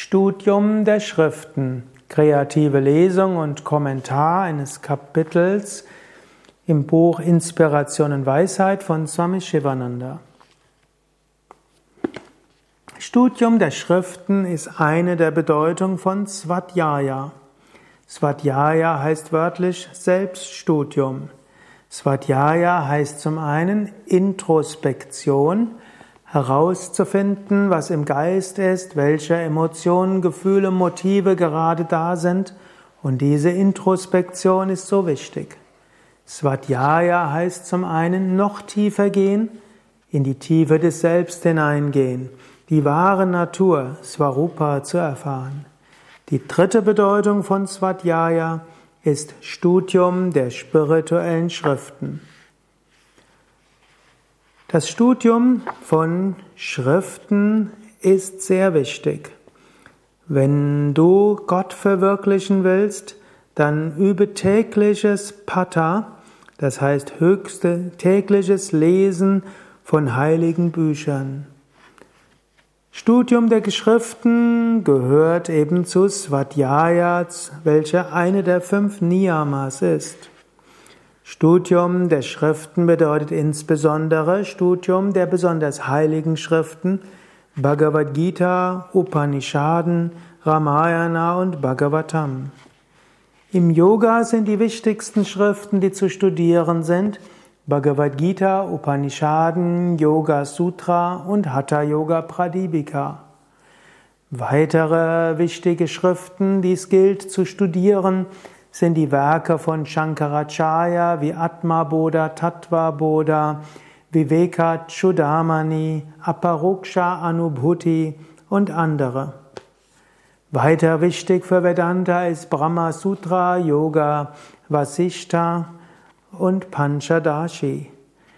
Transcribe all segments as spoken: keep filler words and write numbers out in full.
Studium der Schriften, kreative Lesung und Kommentar eines Kapitels im Buch Inspiration und Weisheit von Swami Shivananda. Studium der Schriften ist eine der Bedeutungen von Svadhyaya. Svadhyaya heißt wörtlich Selbststudium. Svadhyaya heißt zum einen Introspektion, herauszufinden, was im Geist ist, welche Emotionen, Gefühle, Motive gerade da sind. Und diese Introspektion ist so wichtig. Svadhyaya heißt zum einen noch tiefer gehen, in die Tiefe des Selbst hineingehen, die wahre Natur, Svarupa, zu erfahren. Die dritte Bedeutung von Svadhyaya ist Studium der spirituellen Schriften. Das Studium von Schriften ist sehr wichtig. Wenn du Gott verwirklichen willst, dann übe tägliches Pata, das heißt höchste tägliches Lesen von heiligen Büchern. Studium der Schriften gehört eben zu Svadhyaya, welche eine der fünf Niyamas ist. Studium der Schriften bedeutet insbesondere Studium der besonders heiligen Schriften, Bhagavad Gita, Upanishaden, Ramayana und Bhagavatam. Im Yoga sind die wichtigsten Schriften, die zu studieren sind, Bhagavad Gita, Upanishaden, Yoga Sutra und Hatha Yoga Pradipika. Weitere wichtige Schriften, die es gilt zu studieren, sind die Werke von Shankaracharya wie Atma Bodha, Tattva Bodha, Viveka Chudamani, Aparoksha Anubhuti und andere. Weiter wichtig für Vedanta ist Brahma Sutra, Yoga Vasishta und Panchadashi.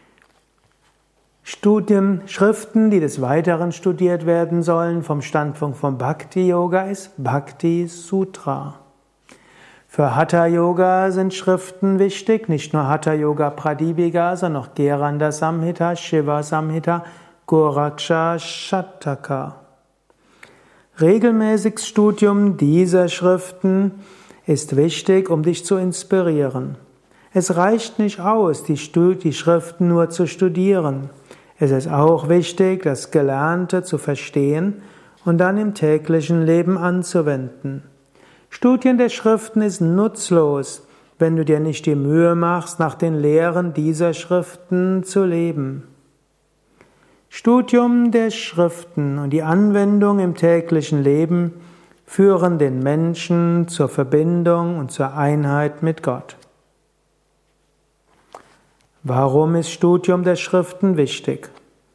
Studien, Schriften, die des Weiteren studiert werden sollen vom Standpunkt vom Bhakti Yoga, ist Bhakti Sutra. Für Hatha Yoga sind Schriften wichtig, nicht nur Hatha Yoga Pradipika, sondern auch Gheranda Samhita, Shiva Samhita, Goraksha Shataka. Regelmäßiges Studium dieser Schriften ist wichtig, um dich zu inspirieren. Es reicht nicht aus, die, die Schriften nur zu studieren. Es ist auch wichtig, das Gelernte zu verstehen und dann im täglichen Leben anzuwenden. Studien der Schriften ist nutzlos, wenn du dir nicht die Mühe machst, nach den Lehren dieser Schriften zu leben. Studium der Schriften und die Anwendung im täglichen Leben führen den Menschen zur Verbindung und zur Einheit mit Gott. Warum ist Studium der Schriften wichtig?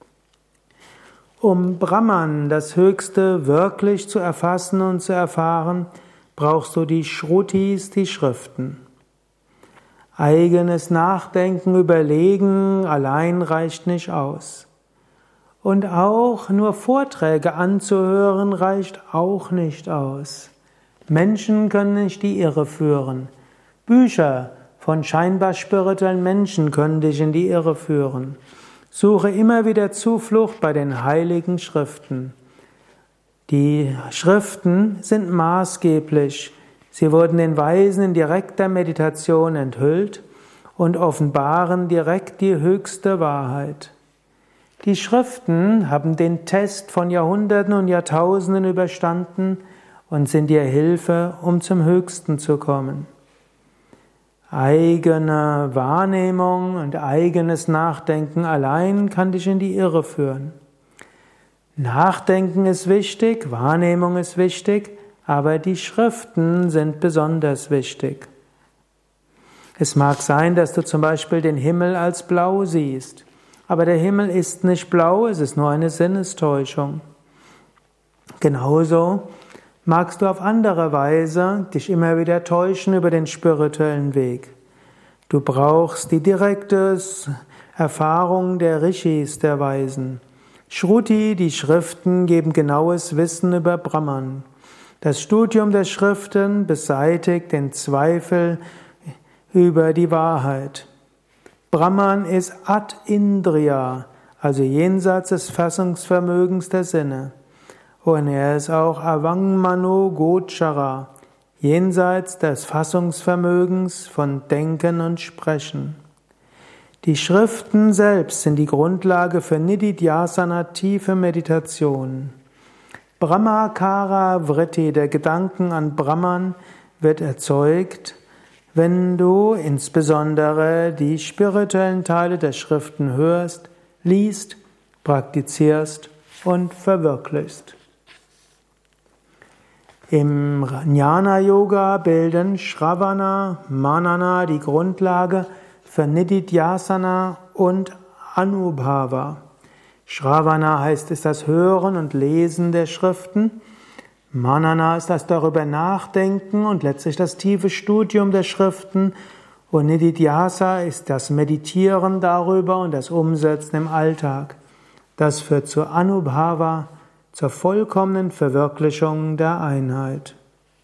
Um Brahman, das Höchste, wirklich zu erfassen und zu erfahren, brauchst du die Shrutis, die Schriften. Eigenes Nachdenken, Überlegen allein reicht nicht aus. Und auch nur Vorträge anzuhören reicht auch nicht aus. Menschen können nicht die Irre führen. Bücher von scheinbar spirituellen Menschen können dich in die Irre führen. Suche immer wieder Zuflucht bei den heiligen Schriften. Die Schriften sind maßgeblich. Sie wurden den Weisen in direkter Meditation enthüllt und offenbaren direkt die höchste Wahrheit. Die Schriften haben den Test von Jahrhunderten und Jahrtausenden überstanden und sind dir Hilfe, um zum Höchsten zu kommen. Eigene Wahrnehmung und eigenes Nachdenken allein kann dich in die Irre führen. Nachdenken ist wichtig, Wahrnehmung ist wichtig, aber die Schriften sind besonders wichtig. Es mag sein, dass du zum Beispiel den Himmel als blau siehst, aber der Himmel ist nicht blau, es ist nur eine Sinnestäuschung. Genauso magst du auf andere Weise dich immer wieder täuschen über den spirituellen Weg. Du brauchst die direkte Erfahrung der Rishis, der Weisen. Shruti, die Schriften, geben genaues Wissen über Brahman. Das Studium der Schriften beseitigt den Zweifel über die Wahrheit. Brahman ist ad indriya, also jenseits des Fassungsvermögens der Sinne. Und er ist auch Avangmano Gochara, jenseits des Fassungsvermögens von Denken und Sprechen. Die Schriften selbst sind die Grundlage für Nididhyasana, tiefe Meditation. Brahmakara Vritti, der Gedanken an Brahman, wird erzeugt, wenn du insbesondere die spirituellen Teile der Schriften hörst, liest, praktizierst und verwirklichst. Im Jnana-Yoga bilden Shravana, Manana die Grundlage für Nididhyasana und Anubhava. Shravana heißt es das Hören und Lesen der Schriften. Manana ist das darüber Nachdenken und letztlich das tiefe Studium der Schriften. Und Nididhyasa ist das Meditieren darüber und das Umsetzen im Alltag. Das führt zur Anubhava, zur vollkommenen Verwirklichung der Einheit.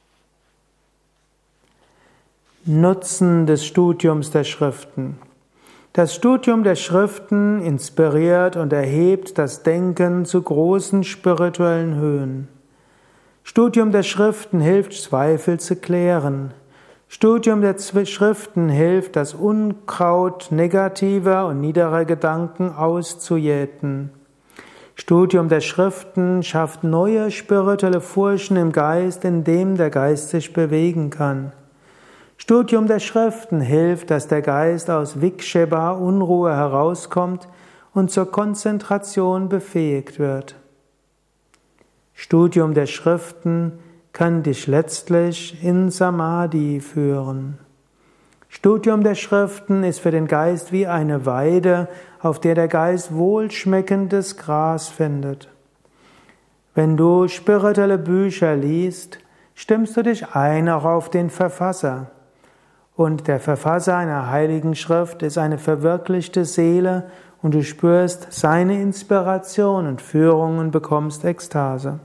Nutzen des Studiums der Schriften. Das Studium der Schriften inspiriert und erhebt das Denken zu großen spirituellen Höhen. Studium der Schriften hilft, Zweifel zu klären. Studium der Schriften hilft, das Unkraut negativer und niederer Gedanken auszujäten. Studium der Schriften schafft neue spirituelle Furchen im Geist, in dem der Geist sich bewegen kann. Studium der Schriften hilft, dass der Geist aus Viksheba, Unruhe, herauskommt und zur Konzentration befähigt wird. Studium der Schriften kann dich letztlich in Samadhi führen. Studium der Schriften ist für den Geist wie eine Weide, auf der der Geist wohlschmeckendes Gras findet. Wenn du spirituelle Bücher liest, stimmst du dich ein auch auf den Verfasser. Und der Verfasser einer heiligen Schrift ist eine verwirklichte Seele und du spürst seine Inspiration und Führung und bekommst Ekstase.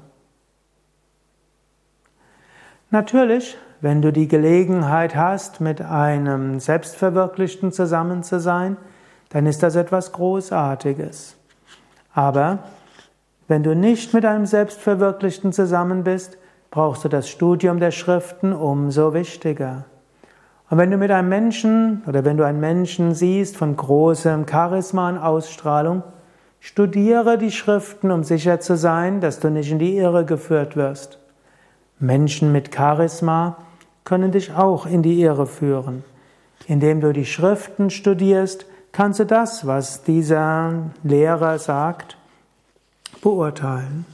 Natürlich, wenn du die Gelegenheit hast, mit einem Selbstverwirklichten zusammen zu sein, dann ist das etwas Großartiges. Aber wenn du nicht mit einem Selbstverwirklichten zusammen bist, brauchst du das Studium der Schriften umso wichtiger. Und wenn du mit einem Menschen oder wenn du einen Menschen siehst von großem Charisma und Ausstrahlung, studiere die Schriften, um sicher zu sein, dass du nicht in die Irre geführt wirst. Menschen mit Charisma können dich auch in die Irre führen. Indem du die Schriften studierst, kannst du das, was dieser Lehrer sagt, beurteilen.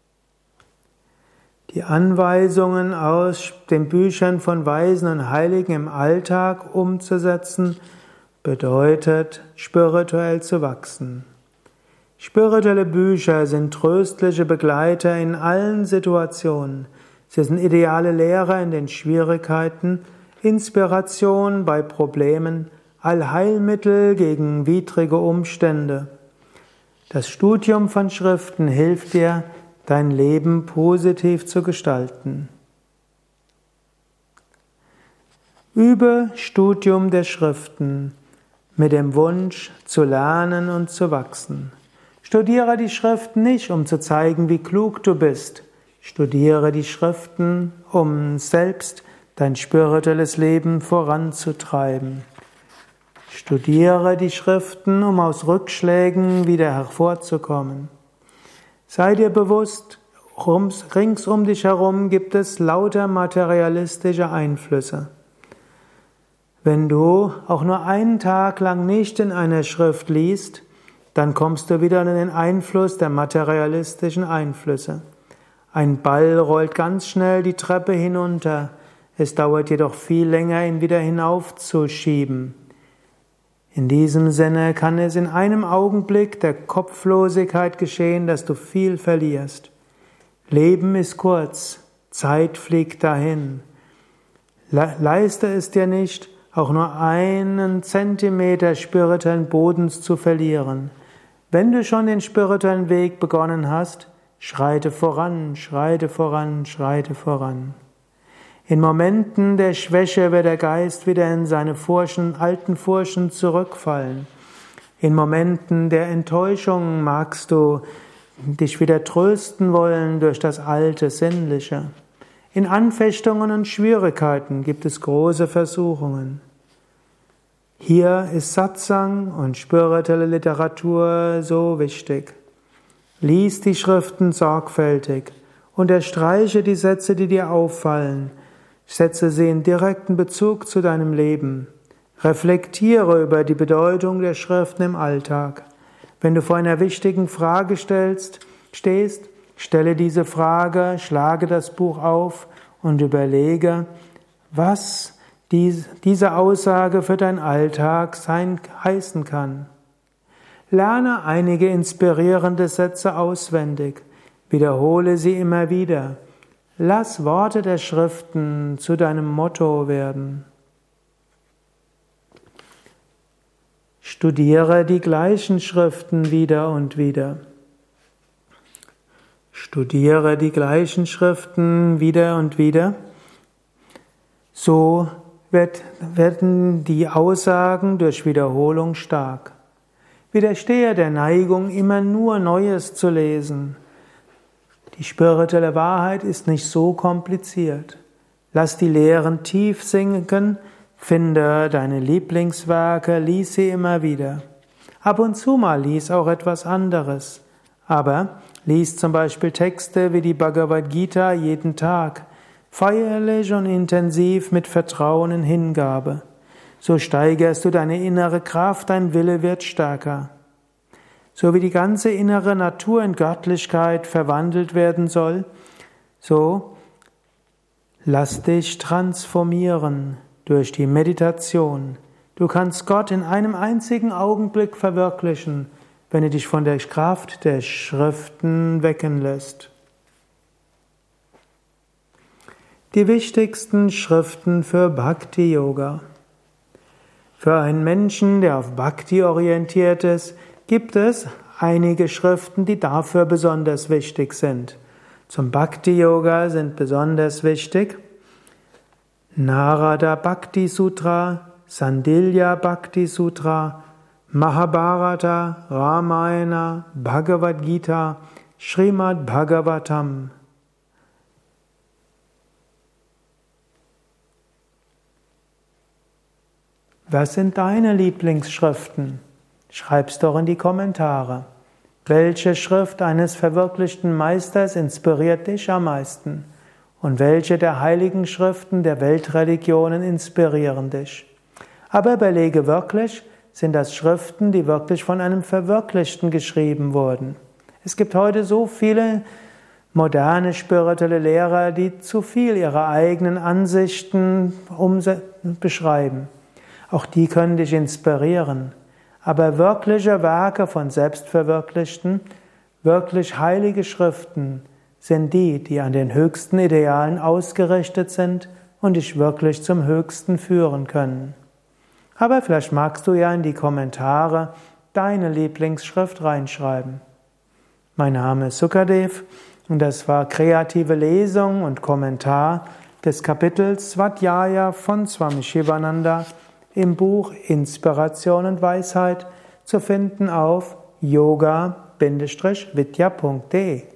Die Anweisungen aus den Büchern von Weisen und Heiligen im Alltag umzusetzen, bedeutet, spirituell zu wachsen. Spirituelle Bücher sind tröstliche Begleiter in allen Situationen. Sie sind ideale Lehrer in den Schwierigkeiten, Inspiration bei Problemen, Allheilmittel gegen widrige Umstände. Das Studium von Schriften hilft dir, dein Leben positiv zu gestalten. Übe Studium der Schriften mit dem Wunsch zu lernen und zu wachsen. Studiere die Schriften nicht, um zu zeigen, wie klug du bist. Studiere die Schriften, um selbst dein spirituelles Leben voranzutreiben. Studiere die Schriften, um aus Rückschlägen wieder hervorzukommen. Sei dir bewusst, rings um dich herum gibt es lauter materialistische Einflüsse. Wenn du auch nur einen Tag lang nicht in einer Schrift liest, dann kommst du wieder in den Einfluss der materialistischen Einflüsse. Ein Ball rollt ganz schnell die Treppe hinunter, es dauert jedoch viel länger, ihn wieder hinaufzuschieben. In diesem Sinne kann es in einem Augenblick der Kopflosigkeit geschehen, dass du viel verlierst. Leben ist kurz, Zeit fliegt dahin. Leiste es dir nicht, auch nur einen Zentimeter spirituellen Bodens zu verlieren. Wenn du schon den spirituellen Weg begonnen hast, schreite voran, schreite voran, schreite voran. In Momenten der Schwäche wird der Geist wieder in seine Furchen, alten Furchen zurückfallen. In Momenten der Enttäuschung magst du dich wieder trösten wollen durch das alte Sinnliche. In Anfechtungen und Schwierigkeiten gibt es große Versuchungen. Hier ist Satsang und spirituelle Literatur so wichtig. Lies die Schriften sorgfältig, unterstreiche die Sätze, die dir auffallen, setze sie in direkten Bezug zu deinem Leben, reflektiere über die Bedeutung der Schriften im Alltag. Wenn du vor einer wichtigen Frage stellst, stehst, stelle diese Frage, schlage das Buch auf und überlege, was diese Aussage für deinen Alltag sein, heißen kann. Lerne einige inspirierende Sätze auswendig, wiederhole sie immer wieder. Lass Worte der Schriften zu deinem Motto werden. Studiere die gleichen Schriften wieder und wieder. Studiere die gleichen Schriften wieder und wieder. So wird, werden die Aussagen durch Wiederholung stark. Widerstehe der Neigung, immer nur Neues zu lesen. Die spirituelle Wahrheit ist nicht so kompliziert. Lass die Lehren tief sinken, finde deine Lieblingswerke, lies sie immer wieder. Ab und zu mal lies auch etwas anderes. Aber lies zum Beispiel Texte wie die Bhagavad Gita jeden Tag, feierlich und intensiv mit Vertrauen und Hingabe. So steigerst du deine innere Kraft, dein Wille wird stärker. So wie die ganze innere Natur in Göttlichkeit verwandelt werden soll, so lass dich transformieren durch die Meditation. Du kannst Gott in einem einzigen Augenblick verwirklichen, wenn du dich von der Kraft der Schriften wecken lässt. Die wichtigsten Schriften für Bhakti Yoga. Für einen Menschen, der auf Bhakti orientiert ist, gibt es einige Schriften, die dafür besonders wichtig sind. Zum Bhakti Yoga sind besonders wichtig Narada Bhakti Sutra, Sandilya Bhakti Sutra, Mahabharata, Ramayana, Bhagavad Gita, Srimad Bhagavatam. Was sind deine Lieblingsschriften? Schreib's doch in die Kommentare. Welche Schrift eines verwirklichten Meisters inspiriert dich am meisten? Und welche der heiligen Schriften der Weltreligionen inspirieren dich? Aber überlege wirklich, sind das Schriften, die wirklich von einem Verwirklichten geschrieben wurden? Es gibt heute so viele moderne spirituelle Lehrer, die zu viel ihre eigenen Ansichten beschreiben. Auch die können dich inspirieren. Aber wirkliche Werke von Selbstverwirklichten, wirklich heilige Schriften, sind die, die an den höchsten Idealen ausgerichtet sind und dich wirklich zum Höchsten führen können. Aber vielleicht magst du ja in die Kommentare deine Lieblingsschrift reinschreiben. Mein Name ist Sukadev und das war kreative Lesung und Kommentar des Kapitels Svadhyaya von Swami Shivananda im Buch Inspiration und Weisheit, zu finden auf yoga Bindestrich vidya Punkt de.